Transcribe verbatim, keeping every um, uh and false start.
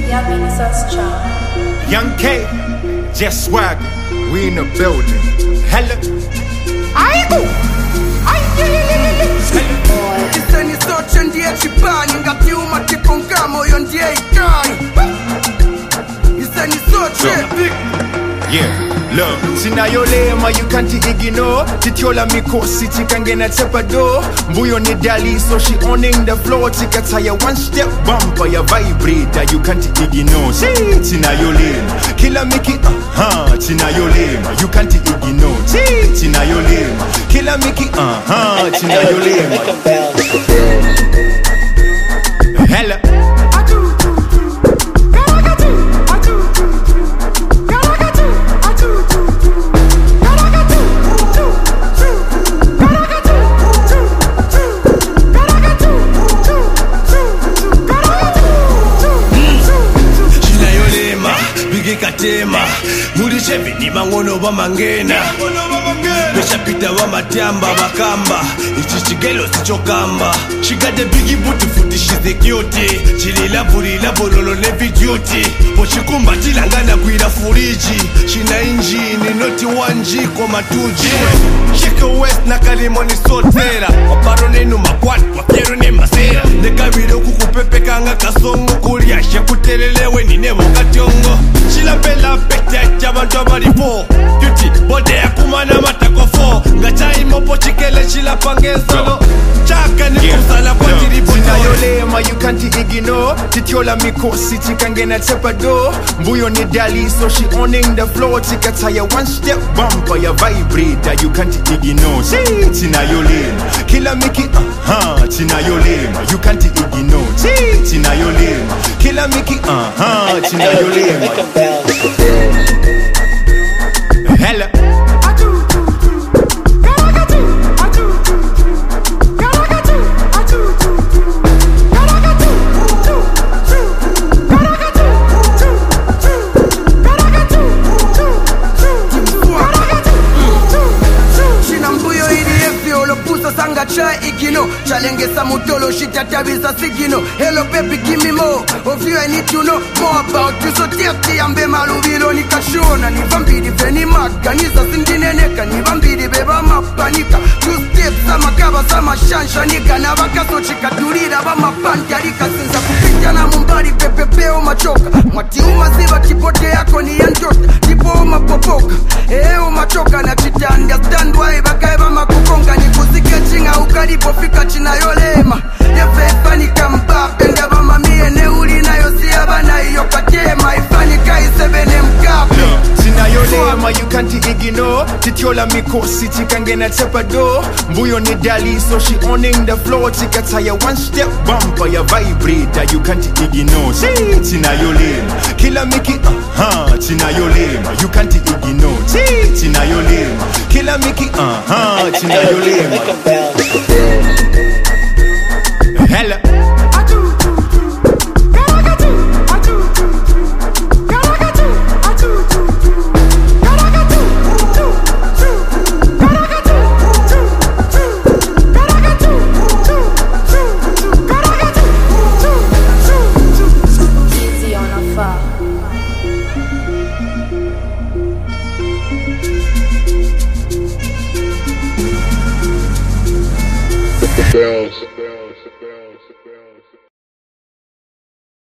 Yummy sauce chow. Young K, just swag, we in the building. Hello. Aigu. Iseni soche ndiye chipani ngati umatipanga moyo ndiye ikani. Iseni soche. Yeah, look, sinayolema you can't ignore. Titiola mikosi tikangena tepado. Mbuyo ni dali so she owning the floor. Tikataya one step bumper ya vibrator you can't ignore. See, sinayolema kila miki uh-huh. Sinayolema you can't ignore. See, sinayolema kila miki uh-huh. Sinayolema Hello. Katema muri chevi ni mangono ba mangena pesha pita wa matiamba bakamba ichi chigelo sichokamba she got the biggie booty foot she's the cutie chilila burila bololo ne beauty pochikumba tilangana kuira furiji shina engine not one G koma two G shake west na kalimoni sotera waparo nenu makwat wakiero ne masera nekabiro kukupepe kanga kasongo kulia shekutelelewe ni nebo kationgo Chila bella pete chabantu abalipo Beauty, bode ya kumana matako fo Ngachai mopo chikele chila pangezolo Chaka ni kusala kwa tiripo Sinayolema you can't ignore. Titiola mikosi tikangena tepado. Mbuyo ni dali so she owning the floor. Tikataya one step bumper ya vibrator you can't ignore. See, sinayolema kila miki uh-huh. Sinayolema you can't ignore. See, sinayolema kila miki uh-huh. Sinayolema Hello. Sanga cha ikino Chalengesa mutolo shita tabisa sigino Hello baby give me more of you I need to know more about you so tiati ambe malubilo nikashona ni vambidi veni maganiza sindineneka ni vambidi beba mapanika two steps sama kaba sama shansha nika na bakaso chikadurira ba mapantarika sinza kupita na mumbari pepepeo machoka mwati umaziva kipote yako ni yanjota tipo umapopoka eh umachoka na chita understand why bakaeba makukonga ni kuzike chinga ukaripo fika chinayolema yefefani kambape ndaba mamie neuli nayo siyabana iyo katema ifani kaisebene mkape Sinayolema you can't ignore. Titiola mikosi tikangena tepado. Mbuyo ni dali so she owning the floor. Tikataya one step bumper ya vibrator you can't ignore. See, sinayolema kila miki uh-huh. Sinayolema you can't ignore. See, sinayolema kila miki uh-huh. Sinayolema Hello.